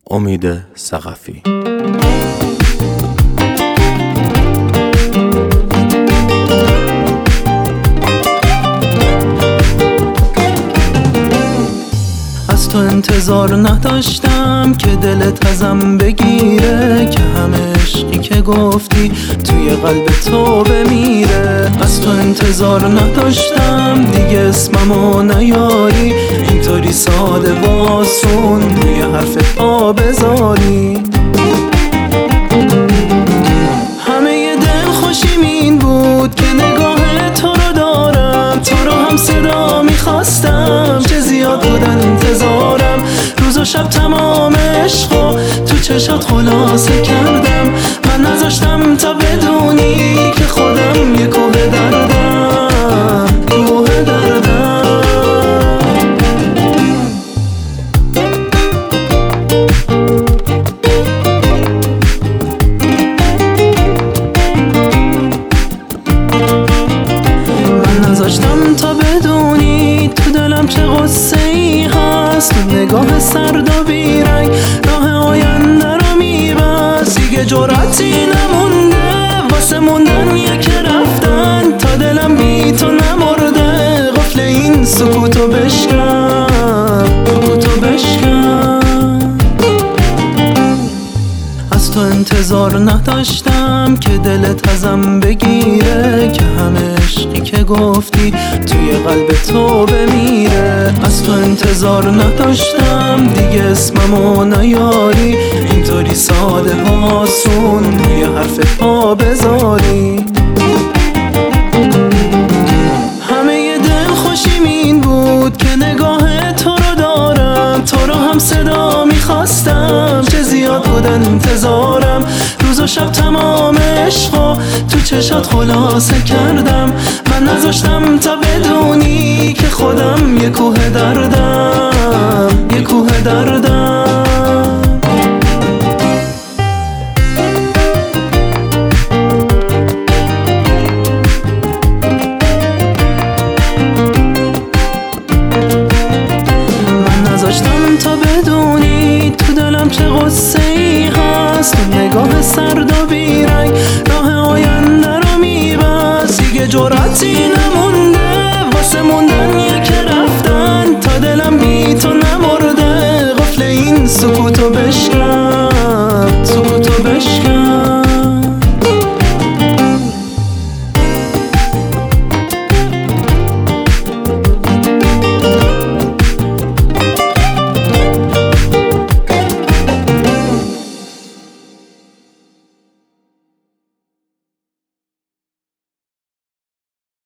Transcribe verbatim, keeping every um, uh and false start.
امید ثقفی. از تو انتظار نداشتم که دلت ازم بگیره، که همه عشقی که گفتی توی قلب تو بمیره. از تو انتظار نداشتم دیگه اسممو نیاری، اینطوری ساده واسون روی حرف پا بذاری. همه دل خوشیم این بود که نگاه تو رو دارم، تو رو هم صدا میخواستم، چه زیاد بود انتظارم. روز و شب تمام عشقو تو چشات خلاصه کردم، من نذاشتم تا بدونی که خودم یه کوه دردم، کوه دردم. من نذاشتم تا بدونی تو دلم چه غصه ای هست، نگاه سرد و بیرنگ راه آینده رو میبست. دیگه جرأتی نمونده واسه موندن یه که رفتن، تا دلم بی تو نمرده قفل این سکوتو بشکن، سکوتو بشکن. از تو انتظار نداشتم که دلت ازم بگیره، که همه عشقی که گفتی توی قلب تو بمیره. از تو انتظار نداشتم دیگه اسممو نیاری، اینطوری ساده واسون روی حرف پا بذاری. همه دل خوشیم این بود که نگاه تو رو دارم، تو رو هم صدا میخواستم، چه زیاد بود انتظارم. روز و شب تمام عشقو تو چشات خلاصه کردم، من نذاشتم تا بدونی که خودم یه کوه دردم، یه کوه دردم. من نذاشتم تا بدونی تو دلم چه غصه ای هست، نگاه سرد و بیرنگ راه آینده رو میبست. دیگه جرأتی نمونده واسه موندن یه که رفتن، تا دلم بی تو نمرده قفل این سکوتو بشکن.